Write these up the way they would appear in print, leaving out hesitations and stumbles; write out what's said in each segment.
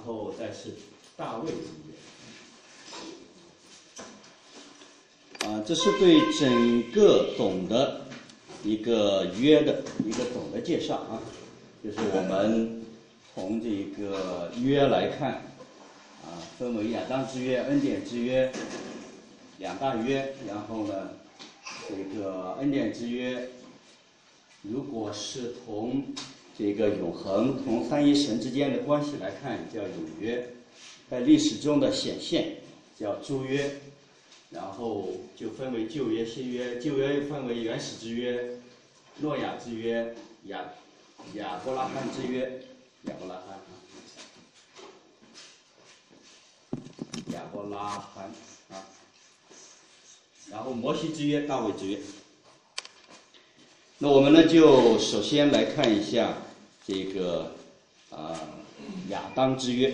后再是大卫之约。这是对整个总的一个约的一个总的介绍啊，就是我们从这个约来看分为亚当之约、恩典之约两大约，然后呢，这个恩典之约，如果是从这个永恒、同三一神之间的关系来看，叫永约；在历史中的显现叫诸约，然后就分为旧约、新约。旧约分为原始之约、诺亚之约、亚伯拉罕之约、亚伯拉罕啊，然后摩西之约、大卫之约。那我们呢，就首先来看一下这个亚当之约。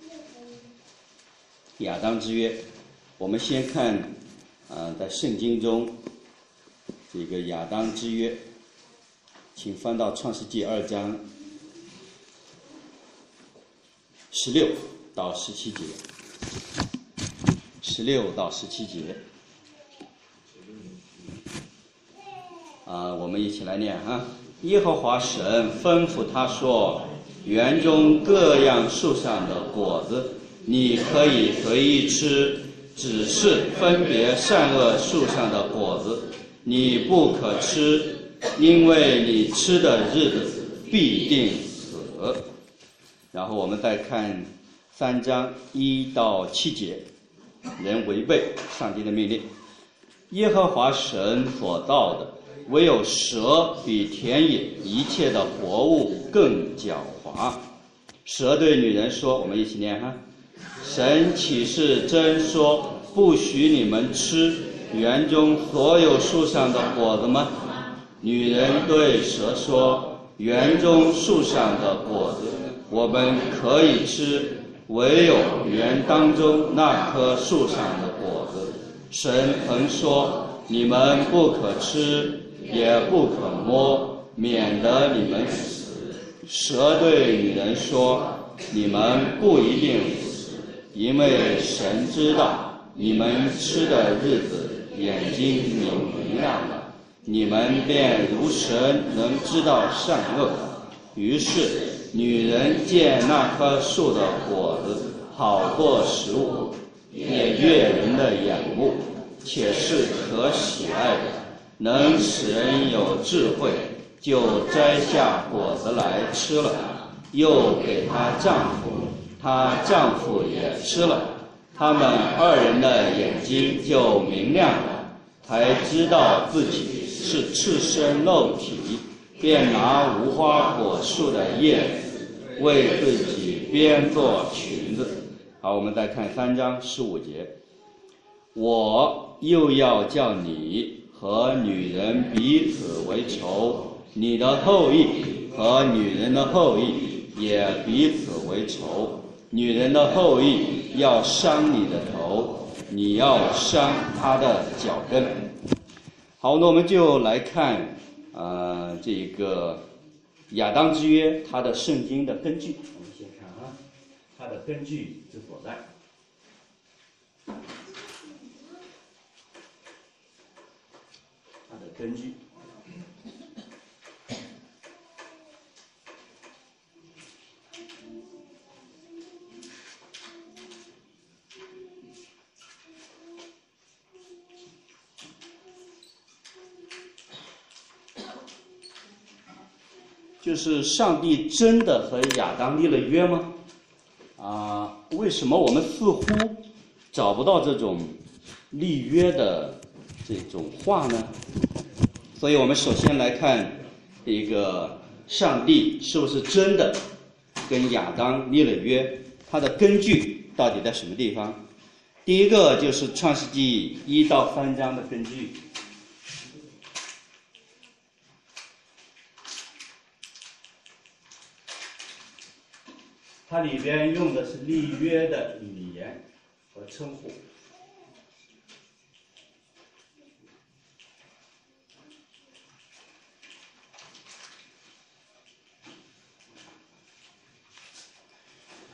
亚当之约，我们先看在圣经中这个亚当之约，请翻到创世纪2章16到17节。16到17节。我们一起来念哈。耶和华神吩咐他说：园中各样树上的果子，你可以随意吃，只是分别善恶树上的果子，你不可吃，因为你吃的日子必定死。然后我们再看3章1到7节，人违背上帝的命令。耶和华神所造的，唯有蛇比田野一切的活物更狡猾。蛇对女人说，我们一起念哈：神岂是真说，不许你们吃园中所有树上的果子吗？女人对蛇说，园中树上的果子我们可以吃，唯有园当中那棵树上的果子，神曾说，你们不可吃，也不可摸，免得你们死。蛇对女人说，你们不一定死，因为神知道你们吃的日子眼睛明亮了，你们便如神能知道善恶。于是女人见那棵树的果子好做食物，也悦人的眼目，且是可喜爱的，能使人有智慧，就摘下果子来吃了，又给她丈夫，她丈夫也吃了，他们2人的眼睛就明亮了，才知道自己是赤身露体，便拿无花果树的叶子为自己编做裙子。好，我们再看3章15节。我又要叫你和女人彼此为仇，你的后裔和女人的后裔也彼此为仇。女人的后裔要伤你的头，你要伤她的脚跟。好，那我们就来看这个亚当之约它的圣经的根据。我们先看它的根据之所在。它的根据，就是上帝真的和亚当立了约吗？为什么我们似乎找不到这种立约的这种话呢？所以我们首先来看这个上帝是不是真的跟亚当立了约，它的根据到底在什么地方？第一个就是创世纪1到3章的根据。它里边用的是立约的语言和称呼。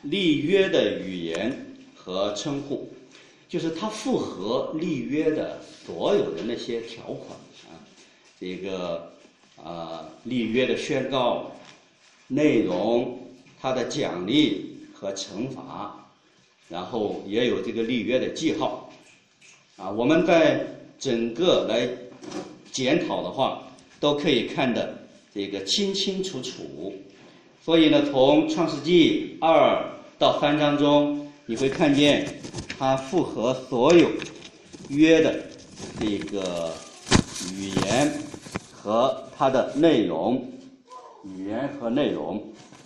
立约的语言和称呼，就是它符合立约的所有的那些条款啊，这个立约的宣告内容，它的奖励和惩罚，然后也有这个立约的记号啊。我们在整个来检讨的话，都可以看得这个清清楚楚。所以呢，从创世纪2到3章中，你会看见它符合所有约的这个语言和它的内容，语言和内容。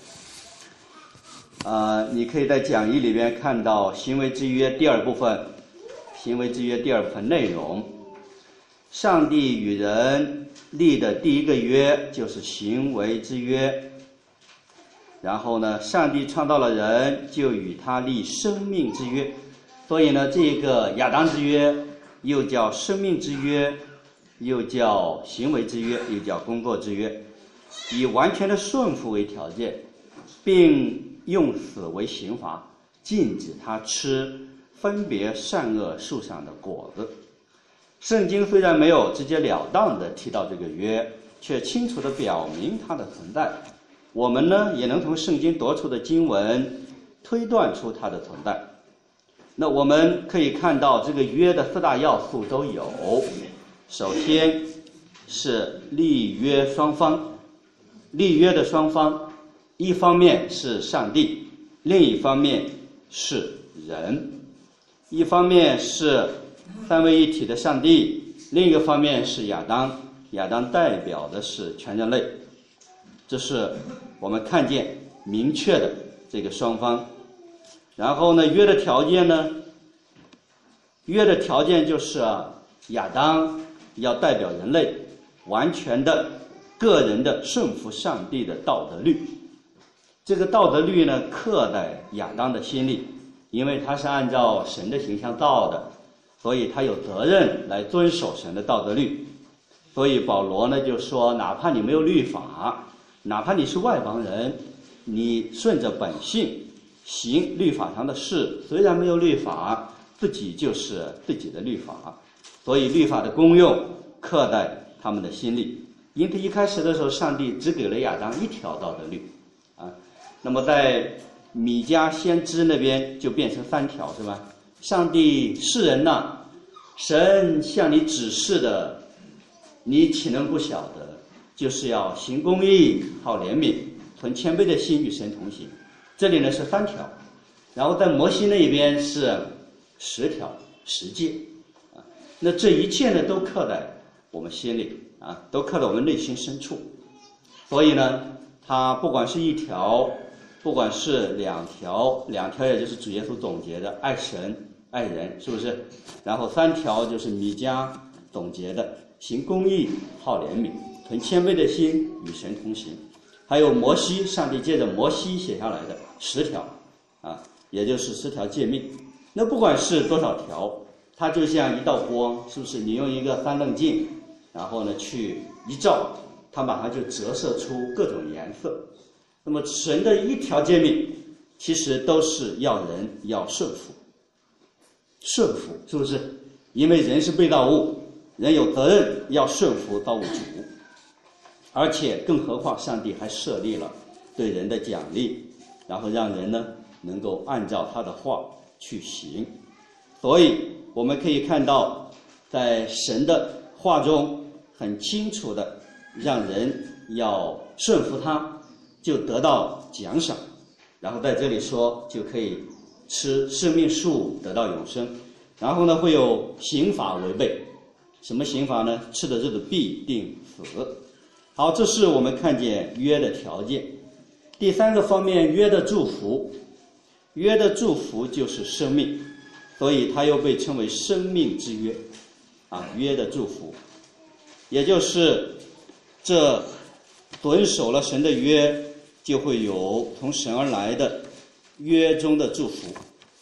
你可以在讲义里边看到行为之约第2部分，行为之约第2部分内容。上帝与人立的第一个约就是行为之约。然后呢，上帝创造了人，就与他立生命之约。所以呢，这个亚当之约又叫生命之约，又叫行为之约，又叫工作之约，以完全的顺服为条件，并用死为刑罚，禁止他吃分别善恶树上的果子。圣经虽然没有直截了当的提到这个约，却清楚地表明它的存在。我们呢，也能从圣经夺出的经文推断出它的存在。那我们可以看到这个约的4大要素都有。首先是立约双方，立约的双方，一方面是上帝，另一方面是人。一方面是三位一体的上帝，另一个方面是亚当，亚当代表的是全人类。这是我们看见明确的这个双方。然后呢，约的条件呢，约的条件就是亚当要代表人类完全的个人的顺服上帝的道德律。这个道德律呢，刻在亚当的心里，因为他是按照神的形象造的，所以他有责任来遵守神的道德律。所以保罗呢就说，哪怕你没有律法，哪怕你是外邦人，你顺着本性行律法上的事，虽然没有律法，自己就是自己的律法。所以律法的功用刻在他们的心里。因此一开始的时候，上帝只给了亚当一条道德律那么在米迦先知那边就变成3条，是吧？上帝世人呐，神向你指示的，你岂能不晓得？就是要行公义，好怜悯，存谦卑的心，与神同行。这里呢是3条，然后在摩西那边是10条10诫那这一切呢都刻在我们心里都刻在我们内心深处。所以呢，它不管是1条，不管是2条，2条也就是主耶稣总结的爱神爱人，是不是？然后3条就是米迦总结的行公义，好怜悯，存谦卑的心，与神同行。还有摩西，上帝借着摩西写下来的10条也就是10条诫命。那不管是多少条，它就像一道光，是不是？你用一个3棱镜，然后呢去一照，它马上就折射出各种颜色。那么神的1条诫命其实都是要人要顺服，顺服，是不是？因为人是被造物，人有责任要顺服造物主。而且更何况上帝还设立了对人的奖励，然后让人呢能够按照他的话去行。所以我们可以看到，在神的话中很清楚的让人要顺服他，就得到奖赏。然后在这里说就可以吃生命树得到永生。然后呢会有刑罚违背，什么刑罚呢？吃的日子必定死。好，这是我们看见约的条件。第3个方面，约的祝福。约的祝福就是生命，所以它又被称为生命之约约的祝福，也就是这遵守了神的约，就会有从神而来的约中的祝福。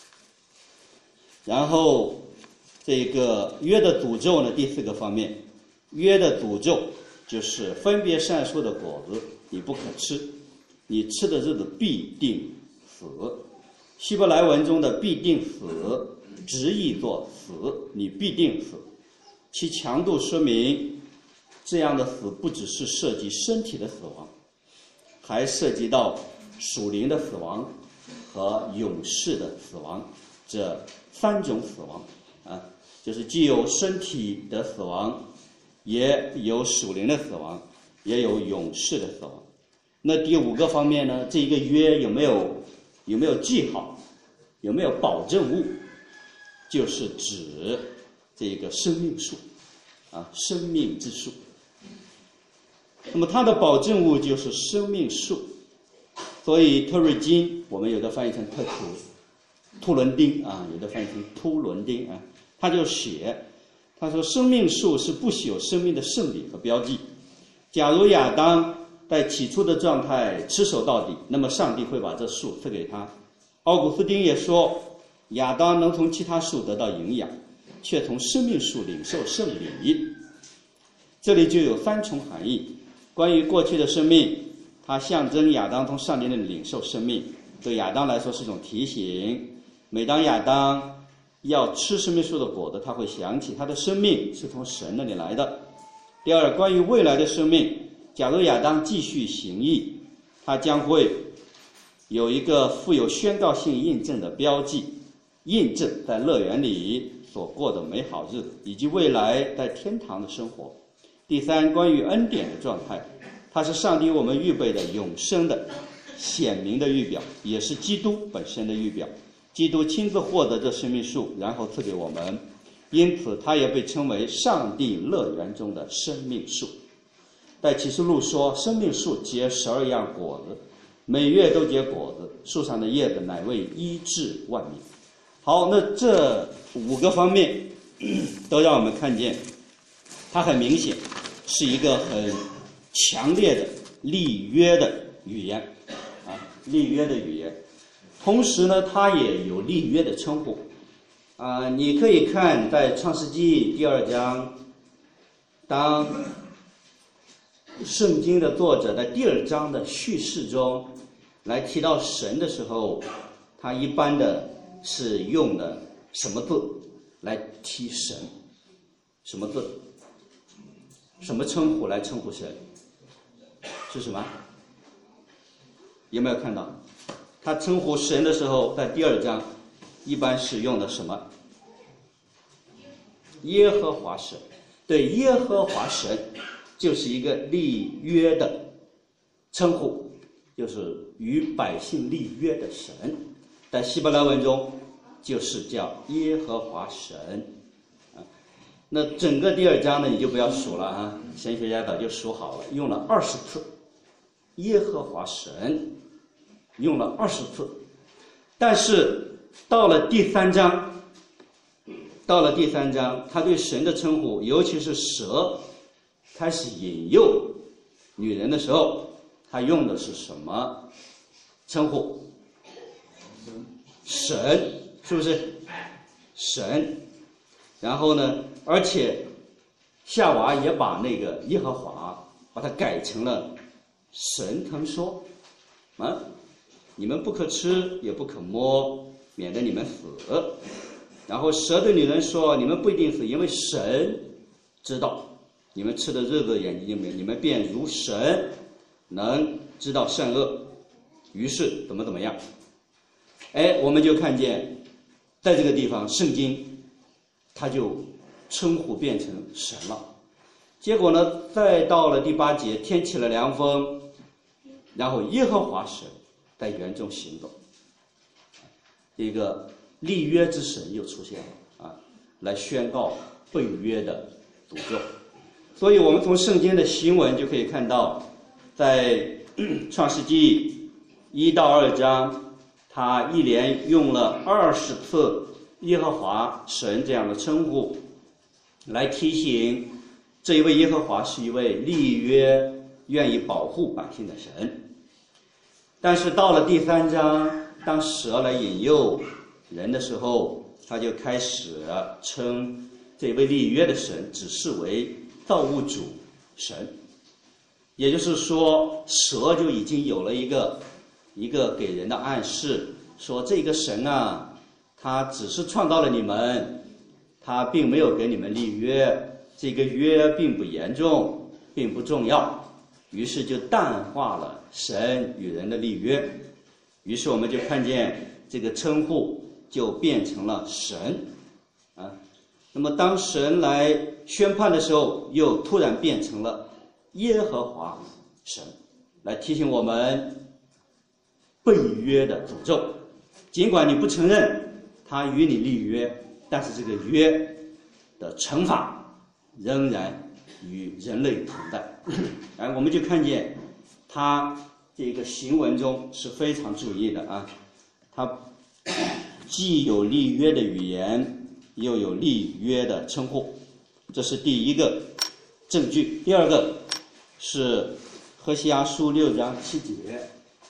然后这个约的诅咒呢，第4个方面，约的诅咒就是分别善恶的果子你不可吃，你吃的日子必定死。 希伯来文中的必定死直译作死，你必定死，其强度说明这样的死不只是涉及身体的死亡，还涉及到属灵的死亡和永世的死亡，这3种死亡啊，就是既有身体的死亡，也有属灵的死亡，也有永世的死亡。那第5个方面呢，这一个约有没有记号，有没有保证物，就是指这个生命树啊，生命之树。那么它的保证物就是生命树，所以特瑞金我们有的翻译成突伦丁啊，有的翻译成突伦丁啊，他就写，他说生命树是不朽生命的圣礼和标记。假如亚当在起初的状态持守到底，那么上帝会把这树赐给他。奥古斯丁也说，亚当能从其他树得到营养，却从生命树领受圣礼。这里就有3重含义。关于过去的生命，它象征亚当从上帝那里领受生命，对亚当来说是一种提醒。每当亚当要吃生命树的果子，他会想起他的生命是从神那里来的。第二，关于未来的生命，假如亚当继续行义，他将会有一个富有宣告性印证的标记，印证在乐园里所过的美好日子，以及未来在天堂的生活。第三，关于恩典的状态，它是上帝为我们预备的永生的显明的预表，也是基督本身的预表。基督亲自获得这生命树，然后赐给我们，因此它也被称为上帝乐园中的生命树。在启示录说，生命树结12样果子，每月都结果子，树上的叶子乃为医治万民。好，那这5个方面都让我们看见，它很明显是一个很强烈的立约的语言啊，立约的语言。同时呢，它也有立约的称呼啊。你可以看在创世纪第2章，当圣经的作者在第2章的叙事中来提到神的时候，他一般的是用的什么字来提神？什么字？什么称呼来称呼神？是什么？有没有看到？他称呼神的时候，在第2章一般是用的什么？耶和华神。对，耶和华神就是一个立约的称呼，就是与百姓立约的神。在希伯来文中就是叫耶和华神啊。那整个第2章呢，你就不要数了啊，神学家早就数好了，用了20次耶和华神，用了20次。但是到了第3章，他对神的称呼，尤其是蛇开始引诱女人的时候，他用的是什么称呼？神，是不是？神。然后呢，而且夏娃也把那个耶和华把它改成了神曾说啊，你们不可吃也不可摸，免得你们死。然后蛇对女人说，你们不一定死，因为神知道你们吃的日子眼睛你们便如神，能知道善恶。于是怎么样？我们就看见在这个地方圣经他就称呼变成神了。结果呢，再到了第8节，天起了凉风，然后耶和华神在园中行走，一个立约之神又出现了啊，来宣告被约的诅咒。所以我们从圣经的行文就可以看到，在创世纪1到2章，他一连用了20次耶和华神这样的称呼，来提醒这一位耶和华是一位立约愿意保护百姓的神。但是到了第3章，当蛇来引诱人的时候，他就开始称这位立约的神只视为造物主神，也就是说，蛇就已经有了一个给人的暗示， 说这个神啊，他只是创造了你们，他并没有给你们立约，这个约并不严重，并不重要，于是就淡化了神与人的立约。于是我们就看见这个称呼就变成了神啊。那么当神来宣判的时候，又突然变成了耶和华神，来提醒我们背约的诅咒。尽管你不承认他与你立约，但是这个约的惩罚仍然与人类同在。我们就看见他这个行文中是非常注意的啊，他既有立约的语言，又有立约的称呼，这是第一个证据。第二个是何西阿书6章7节，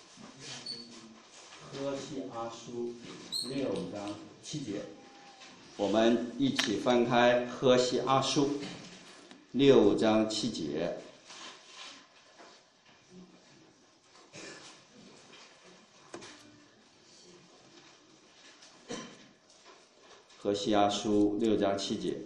何西阿书6章7节，我们一起翻开何西阿书6章7节。何西阿书6章7节。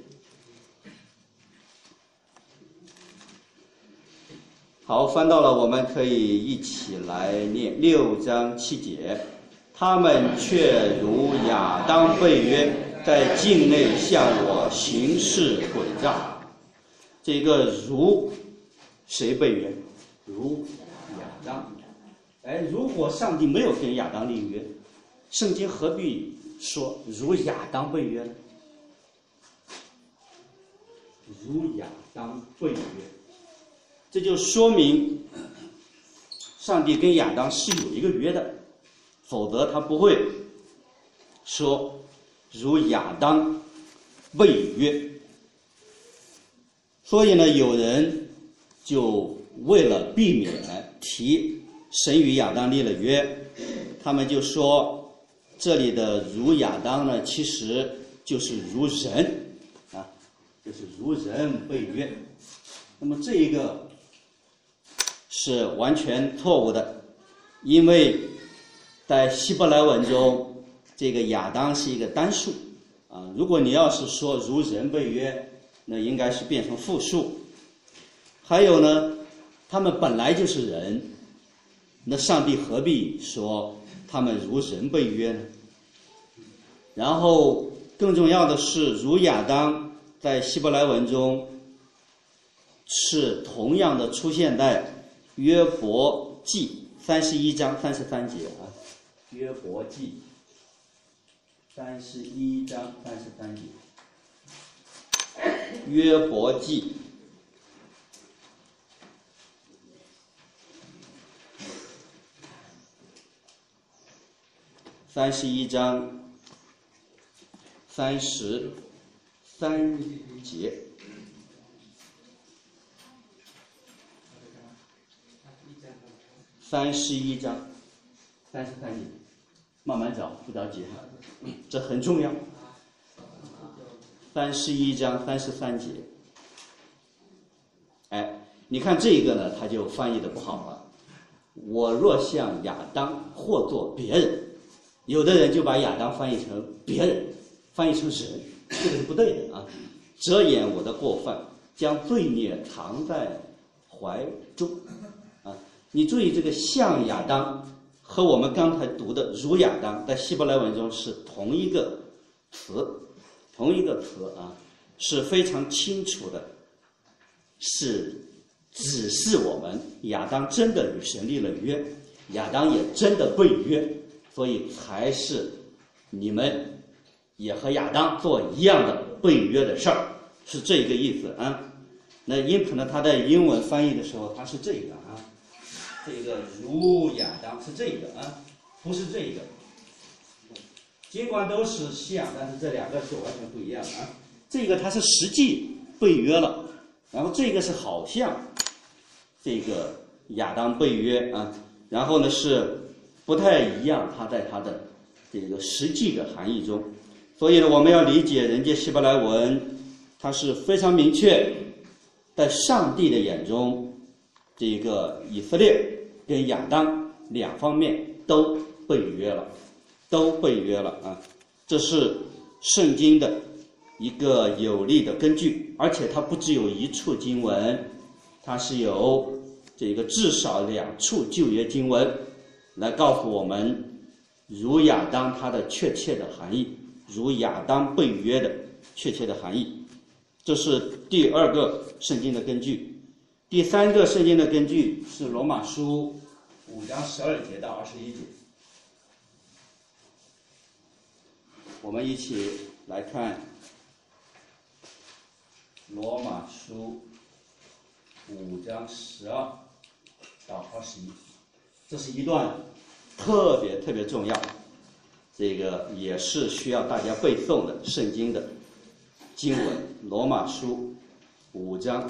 好，翻到了，我们可以一起来念6章7节。他们却如亚当背约，在境内向我行事诡诈。这个如谁背约？如亚当。如果上帝没有跟亚当立约，圣经何必说如亚当背约呢？如亚当背约，这就说明上帝跟亚当是有一个约的，否则他不会说如亚当背约。所以呢，有人就为了避免提神与亚当立了约，他们就说这里的如亚当呢，其实就是如人啊，就是如人背约。那么这一个是完全错误的，因为在希伯来文中，这个亚当是一个单数啊。如果你要是说如人背约，那应该是变成复数。还有呢，他们本来就是人，那上帝何必说他们如人背约呢？然后更重要的是，如亚当在希伯来文中是同样的出现在约伯记31章33节啊，约伯记31章33节，约伯记31章33节。31章33节，慢慢找，不着急哈，这很重要。31章33节，你看这个呢，他就翻译的不好了。我若像亚当，或作别人，有的人就把亚当翻译成别人，翻译成人，这个是不对的啊。遮掩我的过犯，将罪孽藏在怀中啊。你注意，这个像亚当和我们刚才读的如亚当，在希伯来文中是同一个词啊，是非常清楚的，是指示我们亚当真的与神立了约，亚当也真的背约，所以才是你们也和亚当做一样的背约的事儿，是这个意思啊。那因此呢，他在英文翻译的时候，他是这个啊，这个如亚当是这个啊，不是这个。尽管都是像，但是这两个是完全不一样的啊。这个它是实际背约了，然后这个是好像这个亚当背约啊，然后呢是不太一样，它在它的这个实际的含义中。所以呢，我们要理解人家希伯来文，它是非常明确，在上帝的眼中，这个以色列跟亚当两方面都背约了， 都被约了啊。这是圣经的一个有力的根据，而且它不只有一处经文，它是有这个至少2处旧约经文来告诉我们如亚当它的确切的含义，如亚当被约的确切的含义。这是第2个圣经的根据。第3个圣经的根据是罗马书5章12节到21节。我们一起来看罗马书5章12到21，这是一段特别重要，这个也是需要大家背诵的圣经的经文。罗马书5章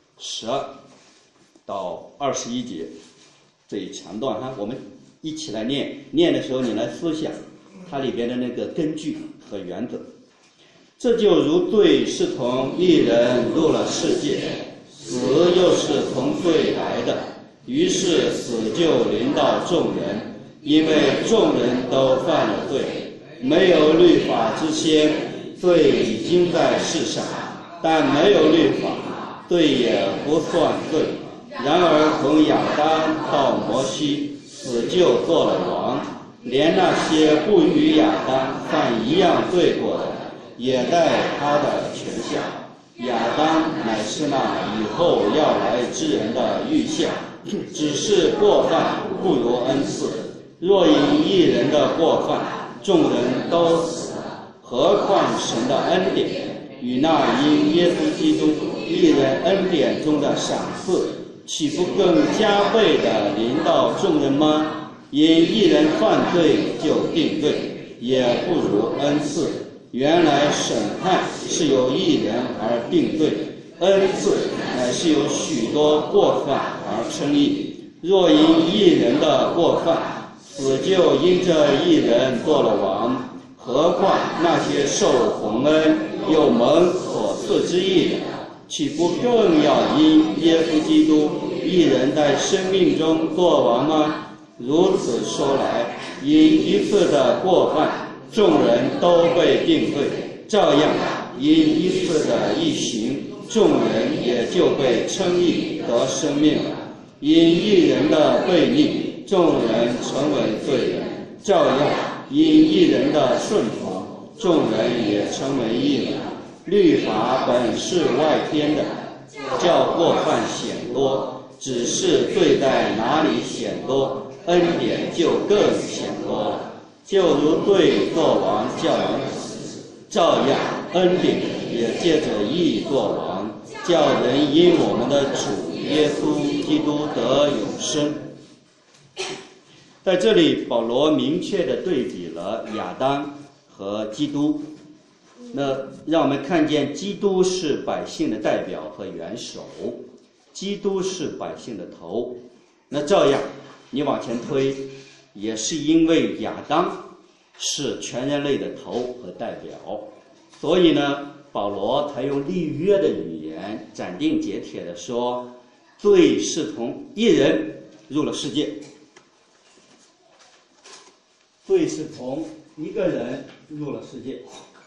12到21节这一长段哈，我们一起来念的时候，你来思想它里边的那个根据和原则。这就如罪是从一人入了世界，死又是从罪来的，于是死就临到众人，因为众人都犯了罪。没有律法之先，罪已经在世上，但没有律法，罪也不算罪。然而从亚当到摩西，死就做了王，连那些不与亚当犯一样罪过的，也在他的权下。亚当乃是那以后要来之人的预象，只是过犯不如恩赐。若因一人的过犯，众人都死了，何况神的恩典与那因耶稣基督一人恩典中的赏赐，岂不更加倍的临到众人吗？因一人犯罪就定罪，也不如恩赐。原来审判是由一人而定罪，恩赐乃是由许多过犯而称义。若因一人的过犯，死就因这一人做了王，何况那些受洪恩又蒙所赐之义的，岂不更要因耶稣基督一人在生命中做王吗？如此说来，因一次的过犯，众人都被定罪，照样因一次的义行，众人也就被称义得生命了。因一人的悖逆，众人成为罪人，照样因一人的顺从，众人也成为义了。律法本是外添的，叫过犯显多，只是罪在哪里显多，恩典就更显多了。就如罪作王叫人死，照样恩典也借着义作王，叫人因我们的主耶稣基督得永生。在这里保罗明确地对比了亚当和基督，那让我们看见基督是百姓的代表和元首，基督是百姓的头。那照样你往前推，也是因为亚当是全人类的头和代表，所以呢保罗才用立约的语言斩钉截铁地说，罪是从一人入了世界，罪是从一个人入了世界。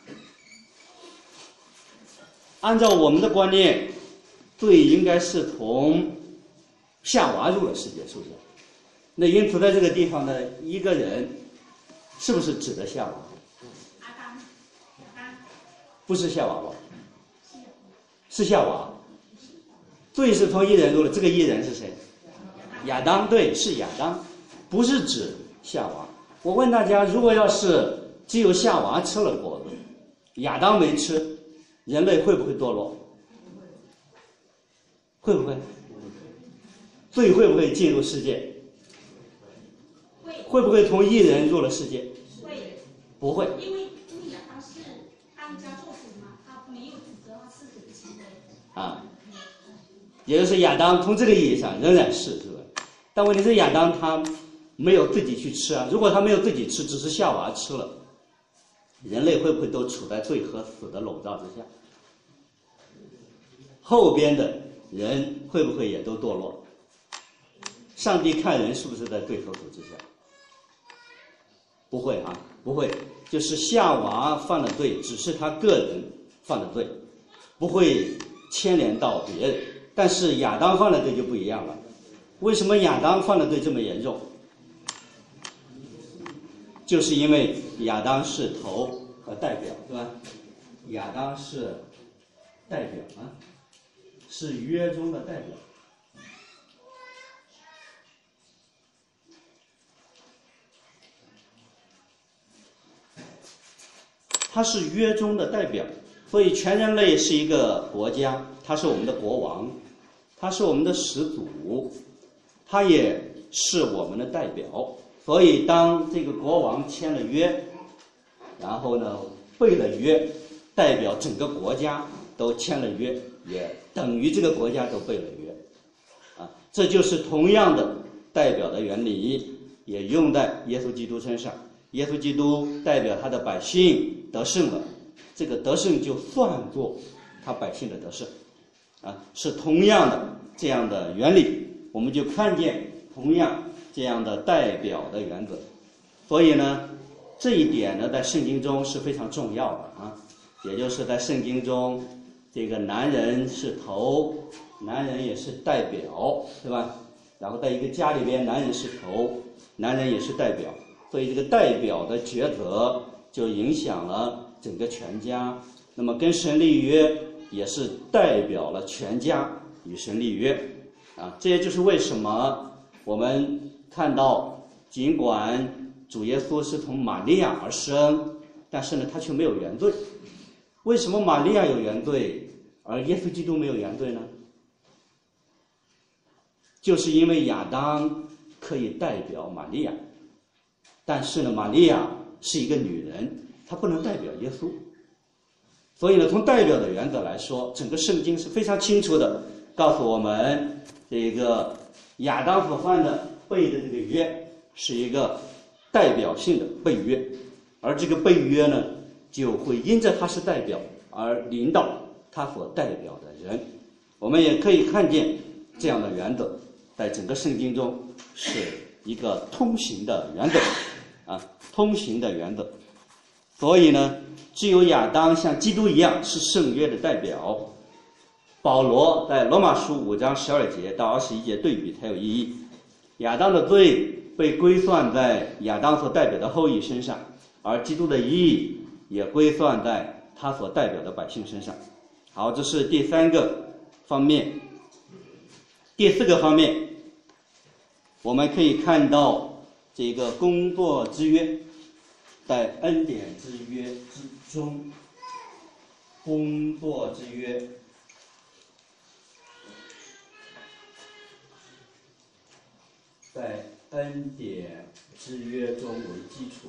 按照我们的观念，罪应该是从夏娃入了世界，是不是？那因此在这个地方的一个人是不是指的夏娃？不是夏娃吧？是夏娃。罪是从一人入了，这个一人是谁？亚当，对，是亚当，不是指夏娃。我问大家，如果要是只有夏娃吃了果子，亚当没吃，人类会不会堕落？会不会？罪会不会进入世界？会不会从一人入了世界？ 会。 不会。 因为亚当是当家做主嘛，他没有指责他自己的行为。 啊，也就是亚当从这个意义上仍然是吧？但问题是亚当他没有自己去吃啊。如果他没有自己吃，只是夏娃吃了，人类会不会都处在罪和死的笼罩之下？后边的人会不会也都堕落？上帝看人是不是在罪和死之下？ 不会啊，不会，就是夏娃犯了罪，只是他个人犯了罪，不会牵连到别人。但是亚当犯了罪就不一样了。为什么亚当犯了罪这么严重？就是因为亚当是头和代表，对吧？亚当是代表啊，是约中的代表。他是约中的代表，所以全人类是一个国家，他是我们的国王，他是我们的始祖，他也是我们的代表。所以当这个国王签了约，然后呢背了约，代表整个国家都签了约，也等于这个国家都背了约啊，这就是同样的代表的原理，也用在耶稣基督身上。耶稣基督代表他的百姓得胜了，这个得胜就算作他百姓的得胜啊，是同样的这样的原理，我们就看见同样这样的代表的原则。所以呢，这一点呢在圣经中是非常重要的啊，也就是在圣经中，这个男人是头，男人也是代表，对吧？然后在一个家里边，男人是头，男人也是代表，所以这个代表的抉择就影响了整个全家。那么跟神立约也是代表了全家与神立约啊，这也就是为什么我们看到，尽管主耶稣是从玛利亚而生，但是呢他却没有原罪。为什么玛利亚有原罪，而耶稣基督没有原罪呢？就是因为亚当可以代表玛利亚，但是呢玛利亚是一个女人，她不能代表耶稣。所以呢从代表的原则来说，整个圣经是非常清楚的告诉我们，这个亚当所犯的背的这个约是一个代表性的背约，而这个背约呢就会因着他是代表而领导他所代表的人。我们也可以看见这样的原则在整个圣经中是一个通行的原则啊，通行的原则。所以呢只有亚当像基督一样是圣约的代表。保罗在罗马书5章12节到21节对比才有意义。亚当的罪被归算在亚当所代表的后裔身上，而基督的义也归算在他所代表的百姓身上。好，这是第三个方面。第四个方面，我们可以看到这个工作之约，在恩典之约之中，工作之约在恩典之约中为基础。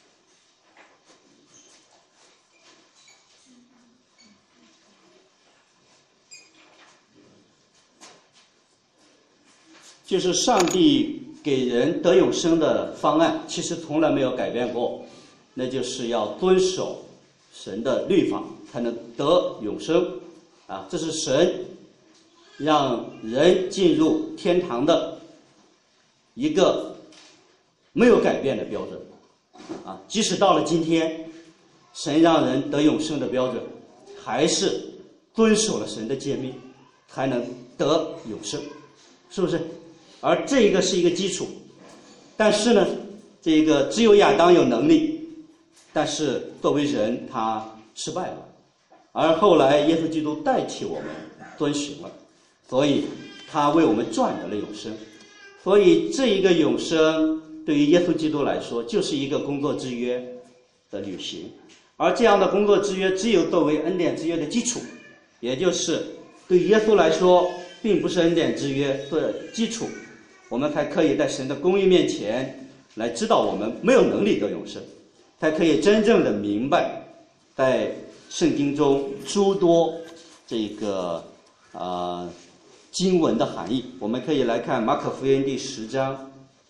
就是上帝给人得永生的方案其实从来没有改变过，那就是要遵守神的律法才能得永生啊，这是神让人进入天堂的一个没有改变的标准啊，即使到了今天，神让人得永生的标准还是遵守了神的诫命才能得永生，是不是？而这个是一个基础，但是呢这个只有亚当有能力，但是作为人他失败了，而后来耶稣基督代替我们遵循了，所以他为我们赚得了永生。所以这一个永生对于耶稣基督来说就是一个工作之约的履行，而这样的工作之约只有作为恩典之约的基础，也就是对耶稣来说并不是恩典之约的基础，我们才可以在神的公义面前来知道我们没有能力得永生，才可以真正的明白在圣经中诸多这个经文的含义。我们可以来看马可福音第10章。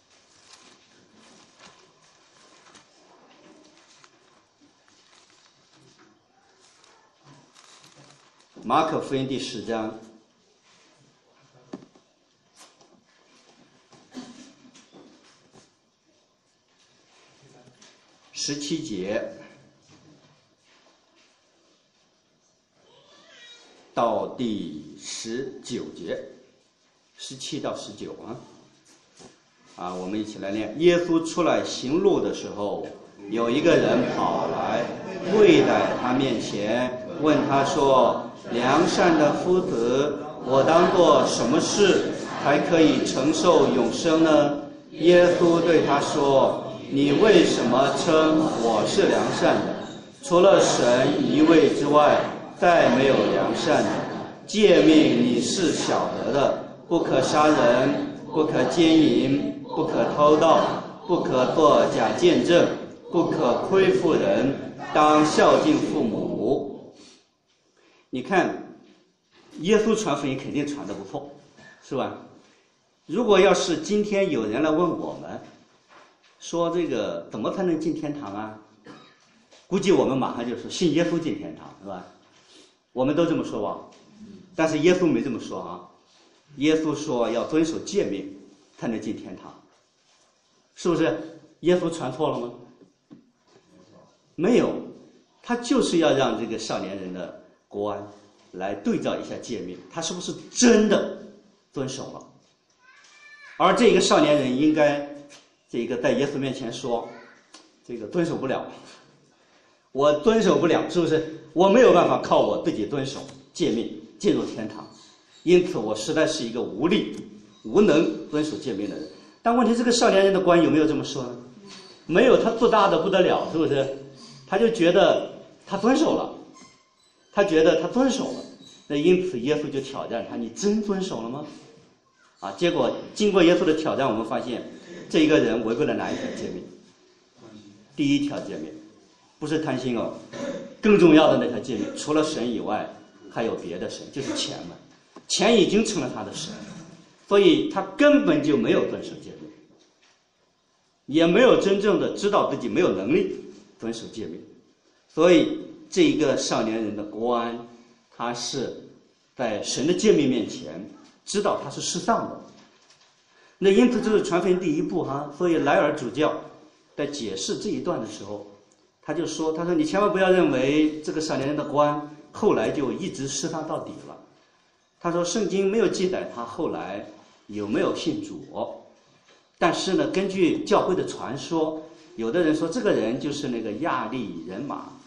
马可福音第10章 17节到第19节，17到19我们一起来念。耶稣出来行路的时候，有一个人跑来，跪在他面前，问他说：“良善的夫子，我当做什么事才可以承受永生呢？”耶稣对他说：“你为什么称我是良善的？除了神一位之外，再没有良善的。诫命你是晓得的：不可杀人，不可奸淫，不可偷盗，不可作假见证，不可亏负人，当孝敬父母。”你看，耶稣传福音肯定传得不错，是吧？如果要是今天有人来问我们，说这个怎么才能进天堂啊？估计我们马上就说信耶稣进天堂，是吧？我们都这么说吧，但是耶稣没这么说啊。耶稣说要遵守诫命才能进天堂，是不是？耶稣传错了吗？没有，他就是要让这个少年人的国安来对照一下诫命，他是不是真的遵守了？而这个少年人应该这个在耶稣面前说，这个遵守不了，我遵守不了，是不是？我没有办法靠我自己遵守诫命进入天堂，因此我实在是一个无力无能遵守诫命的人。但问题，这个少年人的官有没有这么说呢？没有，他自大的不得了，是不是？他就觉得他遵守了，那因此耶稣就挑战他：你真遵守了吗？结果经过耶稣的挑战，我们发现这一个人违背了哪一条诫命？第一条诫命，不是贪心哦，更重要的那条诫命，除了神以外还有别的神，就是钱嘛。钱已经成了他的神，所以他根本就没有遵守诫命，也没有真正的知道自己没有能力遵守诫命。所以这一个少年人的国安，他是在神的诫命面前知道他是失丧的。那因此这是传福音第一步所以莱尔主教在解释这一段的时候，他说你千万不要认为这个少年人的国安后来就一直失丧到底了。他说圣经没有记载他后来有没有信主，但是呢，根据教会的传说，有的人说这个人就是那个亚利人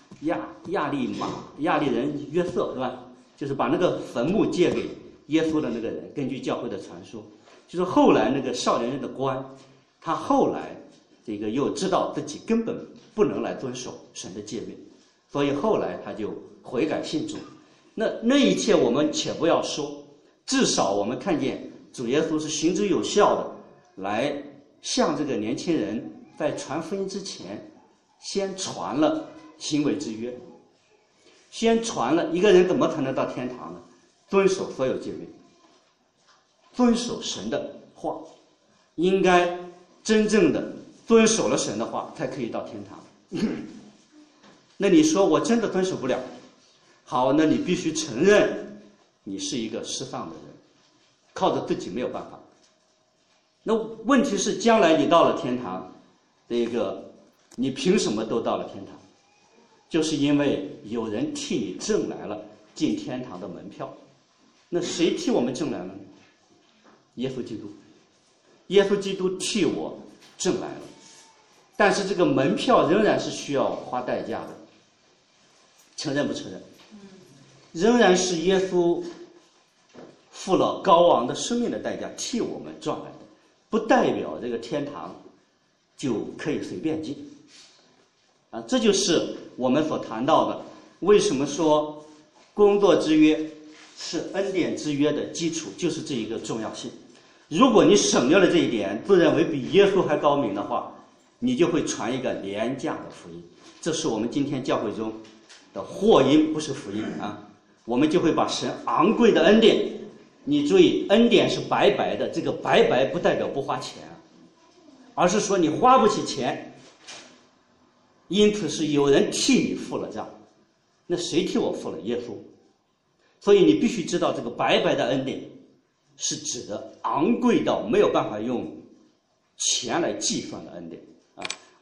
约瑟，是吧？就是把那个坟墓借给耶稣的那个人。根据教会的传说，就是后来那个少年人的官，他后来这个又知道自己根本不能来遵守神的诫命，所以后来他就悔改信主。那一切我们且不要说，至少我们看见主耶稣是行之有效的，来向这个年轻人在传福音之前先传了行为之约，先传了一个人怎么才能到天堂呢？遵守所有诫命，遵守神的话，应该真正的遵守了神的话才可以到天堂。那你说我真的遵守不了，好，那你必须承认你是一个失丧的人，靠着自己没有办法。那问题是将来你到了天堂，你凭什么都到了天堂？就是因为有人替你挣来了进天堂的门票。那谁替我们挣来了呢？耶稣基督。耶稣基督替我挣来了，但是这个门票仍然是需要花代价的，承认不承认？仍然是耶稣付了高昂的生命的代价替我们赚来的，不代表这个天堂就可以随便进。这就是我们所谈到的，为什么说工作之约是恩典之约的基础，就是这一个重要性。如果你省略了这一点，自认为比耶稣还高明的话，你就会传一个廉价的福音。这是我们今天教会中的祸因，不是福音我们就会把神昂贵的恩典，你注意，恩典是白白的，这个白白不代表不花钱，而是说你花不起钱，因此是有人替你付了账。那谁替我付了？耶稣。所以你必须知道，这个白白的恩典是指的昂贵到没有办法用钱来计算的恩典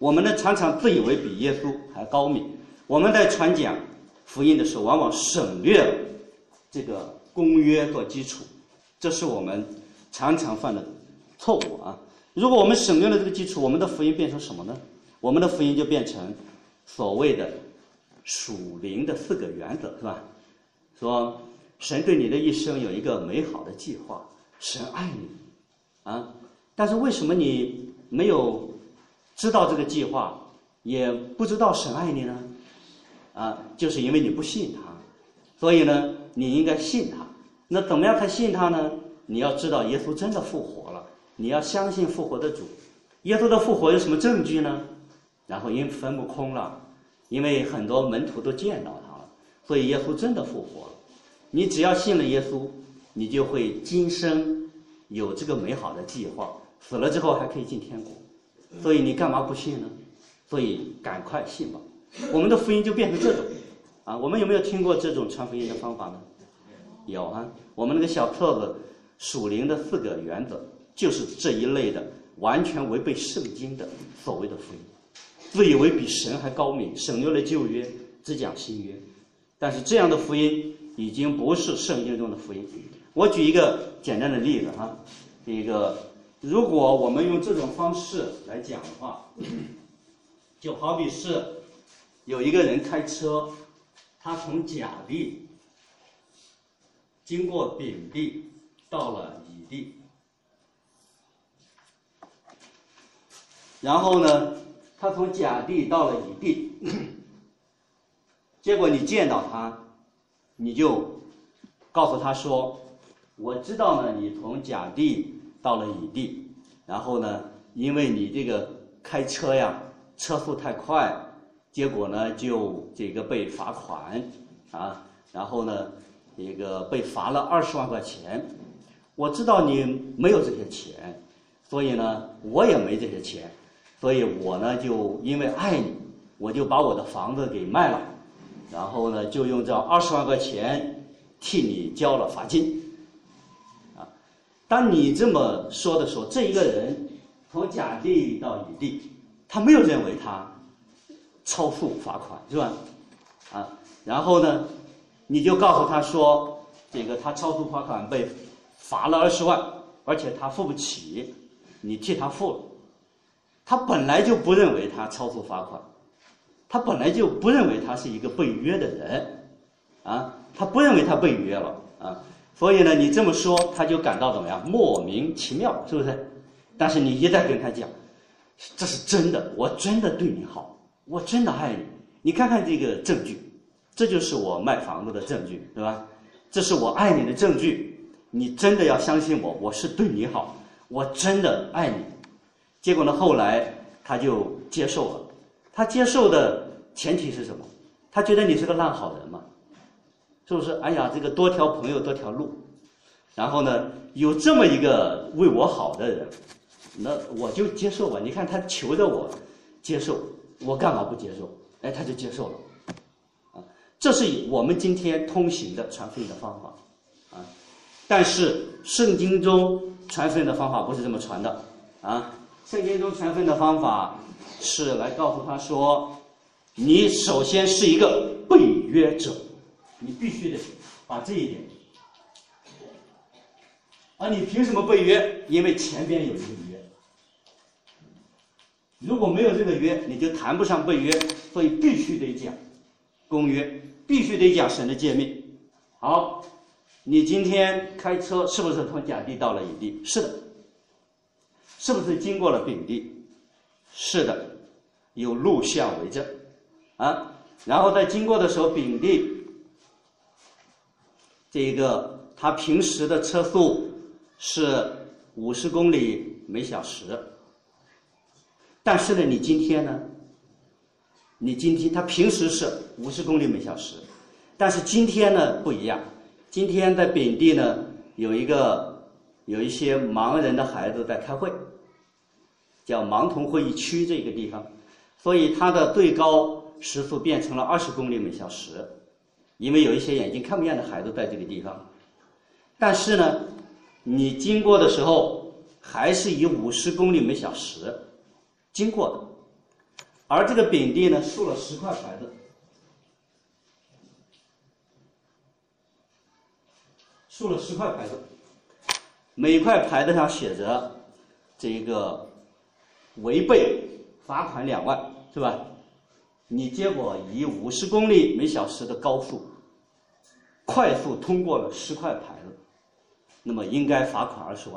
我们呢常常自以为比耶稣还高明。我们在传讲福音的时候，往往省略了这个公约做基础，这是我们常常犯的错误啊。如果我们省略了这个基础，我们的福音变成什么呢？我们的福音就变成所谓的属灵的4个原则，是吧？说神对你的一生有一个美好的计划，神爱你啊，但是为什么你没有知道这个计划，也不知道神爱你呢？啊，就是因为你不信他，所以呢，你应该信他。那怎么样才信他呢？你要知道耶稣真的复活了，你要相信复活的主。耶稣的复活有什么证据呢？然后因为坟墓空了，因为很多门徒都见到他了，所以耶稣真的复活了。你只要信了耶稣，你就会今生有这个美好的计划，死了之后还可以进天国。所以你干嘛不信呢？所以赶快信吧。我们的福音就变成这种啊。我们有没有听过这种传福音的方法呢？有啊。我们那个小册子属灵的4个原则，就是这一类的完全违背圣经的所谓的福音，自以为比神还高明，省略了旧约，只讲新约。但是这样的福音已经不是圣经中的福音。我举一个简单的例子哈，如果我们用这种方式来讲的话，就好比是有一个人开车，他从甲地经过丙地到了乙地，然后呢，他从甲地到了乙地，结果你见到他，你就告诉他说，我知道呢，你从甲地到了乙地，然后呢，因为你这个开车呀，车速太快，结果呢就被罚款啊，然后呢被罚了20万块钱。我知道你没有这些钱，所以呢我也没这些钱，所以我呢就因为爱你，我就把我的房子给卖了，然后呢就用这20万块钱替你交了罚金啊。当你这么说的时候，这一个人从甲地到乙地，他没有认为他超速罚款，是吧？啊，然后呢，你就告诉他说，他超速罚款被罚了20万，而且他付不起，你替他付了。他本来就不认为他超速罚款，他本来就不认为他是一个被约的人，啊，他不认为他被约了啊，所以呢，你这么说，他就感到怎么样？莫名其妙，是不是？但是你一再跟他讲，这是真的，我真的对你好，我真的爱你。你看看这个证据，这就是我卖房子的证据，对吧？这是我爱你的证据。你真的要相信我，我是对你好，我真的爱你。结果呢，后来他就接受了。他接受的前提是什么？他觉得你是个烂好人嘛，是不是？哎呀，这个多条朋友多条路，然后呢，有这么一个为我好的人，那我就接受吧。你看他求着我接受，我干嘛不接受？哎，他就接受了。啊，这是我们今天通行的传福音的方法。啊，但是圣经中传福音的方法不是这么传的。啊，圣经中传福音的方法是来告诉他说，你首先是一个被约者，你必须得把这一点。而你凭什么被约？因为前边有一个约。如果没有这个约，你就谈不上被约，所以必须得讲公约，必须得讲神的诫命。好，你今天开车是不是从甲地到了乙地？是的。是不是经过了丙地？是的，有录像为证啊。然后在经过的时候，丙地他平时的车速是50公里每小时，但是呢，你今天他平时是50公里每小时，但是今天呢不一样。今天在丙地呢有一些盲人的孩子在开会，叫盲童会议区这个地方，所以它的最高时速变成了20公里每小时，因为有一些眼睛看不见的孩子在这个地方。但是呢，你经过的时候还是以50公里每小时经过的。 而这个饼地呢，竖了10块牌子，竖了10块牌子，每块牌子上写着这个违背罚款2万，是吧？你结果以50公里每小时的高速快速通过了10块牌子，那么应该罚款20万。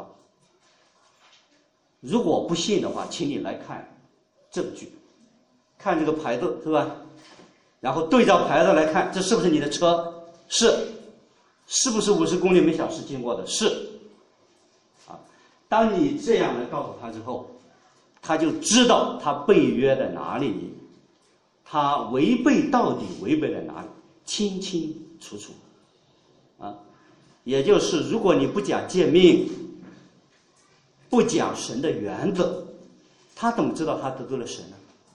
如果不信的话，请你来看证据，看这个牌子，是吧？然后对照牌子来看，这是不是你的车？是不是50公里每小时经过的？是。啊，当你这样来告诉他之后，他就知道他被约在哪里，他违背到底违背在哪里，清清楚楚。啊，也就是如果你不讲诫命，不讲神的原则，他怎么知道他得罪了神呢？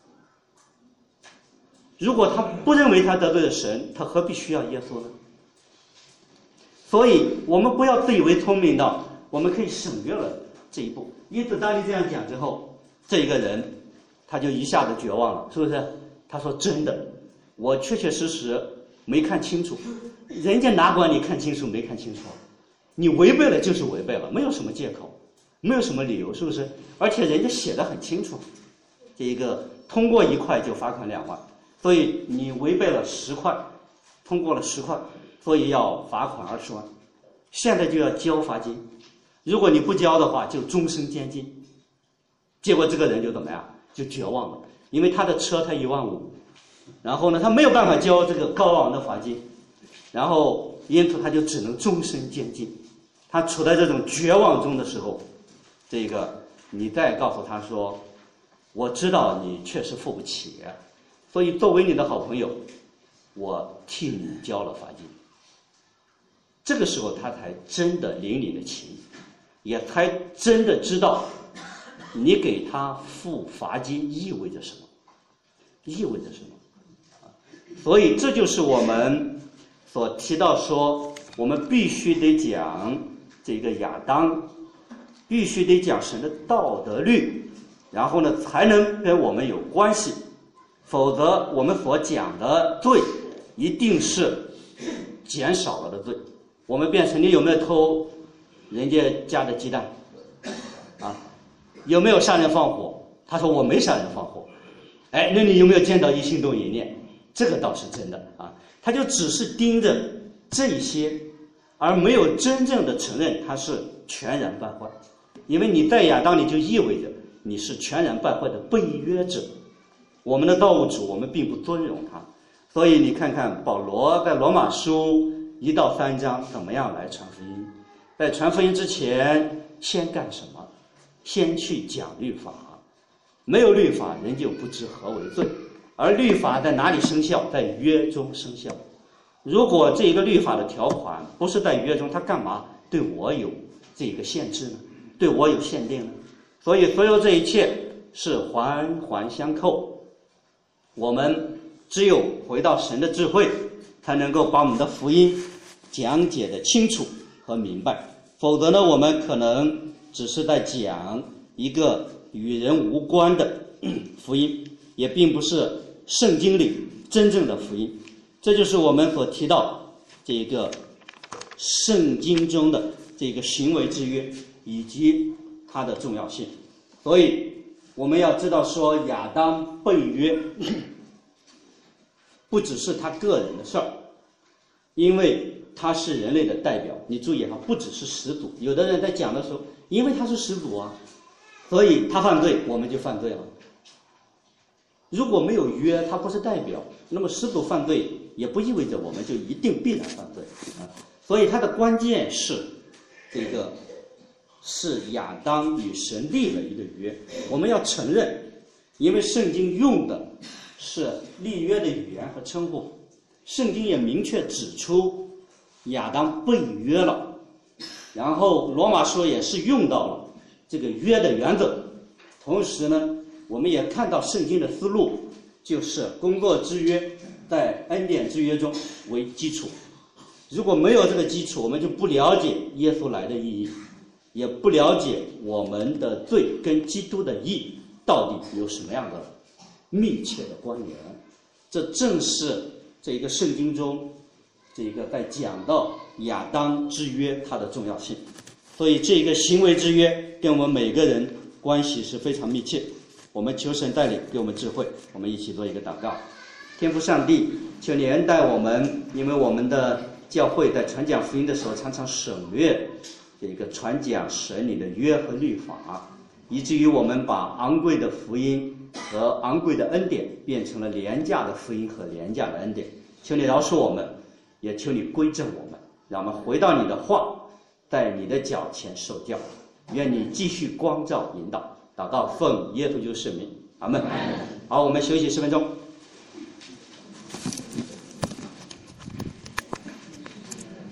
如果他不认为他得罪了神，他何必需要耶稣呢？所以我们不要自以为聪明到我们可以省略了这一步。因此当你这样讲之后，这一个人他就一下子绝望了，是不是？他说真的，我确确实实没看清楚，人家哪管你看清楚没看清楚，你违背了就是违背了，没有什么借口，没有什么理由，是不是？而且人家写得很清楚，这一个通过1块就罚款2万，所以你违背了10块，通过了10块，所以要罚款20万，现在就要交罚金，如果你不交的话就终身监禁。结果这个人就怎么样？就绝望了，因为他的车他1万5，然后呢他没有办法交这个高昂的罚金，然后因此他就只能终身监禁。他处在这种绝望中的时候，这个你再告诉他说，我知道你确实付不起，所以作为你的好朋友，我替你交了罚金。这个时候他才真的领你的情，也才真的知道你给他付罚金意味着什么，意味着什么。所以这就是我们所提到说，我们必须得讲这个亚当，必须得讲神的道德律，然后呢才能跟我们有关系，否则我们所讲的罪一定是减少了的罪。我们变成你有没有偷人家家的鸡蛋啊？有没有杀人放火？他说我没杀人放火。哎，那你有没有见到一心动淫念？这个倒是真的啊。他就只是盯着这一些，而没有真正的承认他是全然败坏。因为你在亚当里就意味着你是全然败坏的被约者，我们的造物主我们并不尊荣他。所以你看看保罗在罗马书1到3章怎么样来传福音。在传福音之前先干什么？先去讲律法。没有律法人就不知何为罪，而律法在哪里生效？在约中生效。如果这个律法的条款不是在约中，它干嘛对我有这个限制呢？对我有限定呢？所以所有这一切是环环相扣，我们只有回到神的智慧，才能够把我们的福音讲解的清楚和明白，否则呢我们可能只是在讲一个与人无关的福音，也并不是圣经里真正的福音。这就是我们所提到这个圣经中的这个行为制约以及它的重要性。所以我们要知道说，亚当被约不只是他个人的事儿，因为他是人类的代表。你注意哈，不只是始祖。有的人在讲的时候，因为他是始祖啊，所以他犯罪，我们就犯罪了。如果没有约，他不是代表，那么始祖犯罪也不意味着我们就一定必然犯罪啊。所以它的关键是这个是亚当与神立了一个约，我们要承认，因为圣经用的是立约的语言和称呼，圣经也明确指出亚当被约了，然后罗马书也是用到了这个约的原则。同时呢，我们也看到圣经的思路，就是工作之约在恩典之约中为基础。如果没有这个基础，我们就不了解耶稣来的意义，也不了解我们的罪跟基督的义到底有什么样的密切的关联。这正是这一个圣经中这一个在讲到亚当之约它的重要性。所以这个行为之约跟我们每个人关系是非常密切。我们求神带领，给我们智慧，我们一起做一个祷告。天父上帝，求你恩待我们，因为我们的教会在传讲福音的时候常常省略这个传讲神你的约和律法，以至于我们把昂贵的福音和昂贵的恩典变成了廉价的福音和廉价的恩典。求你饶恕我们，也求你归正我们，让我们回到你的话，在你的脚前受教。愿你继续光照引导。祷告奉耶稣基督圣名，阿门。好，我们休息10分钟。